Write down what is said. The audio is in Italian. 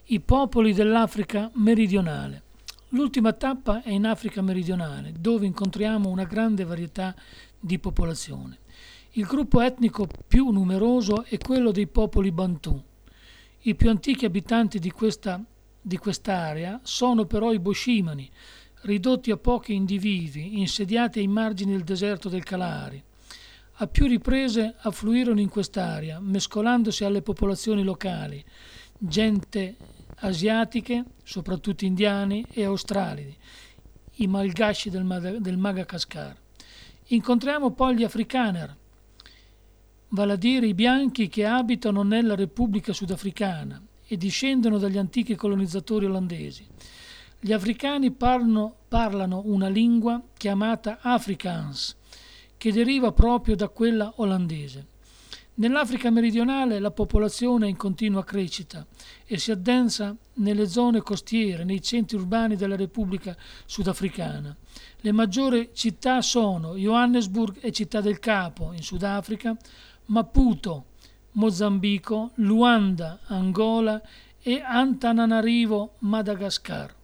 I popoli dell'Africa meridionale. L'ultima tappa è in Africa meridionale, dove incontriamo una grande varietà di popolazione. Il gruppo etnico più numeroso è quello dei popoli Bantu. I più antichi abitanti di quest'area sono però i Boscimani, ridotti a pochi individui, insediati ai margini del deserto del Kalahari. A più riprese affluirono in quest'area, mescolandosi alle popolazioni locali, gente asiatiche, soprattutto indiani e australi, i malgaci del Madagascar. Incontriamo poi gli Afrikaner, vale a dire i bianchi che abitano nella Repubblica Sudafricana e discendono dagli antichi colonizzatori olandesi. Gli africani parlano una lingua chiamata Afrikaans, che deriva proprio da quella olandese. Nell'Africa meridionale la popolazione è in continua crescita e si addensa nelle zone costiere, nei centri urbani della Repubblica Sudafricana. Le maggiori città sono Johannesburg e Città del Capo in Sudafrica, Maputo, Mozambico, Luanda, Angola e Antananarivo, Madagascar.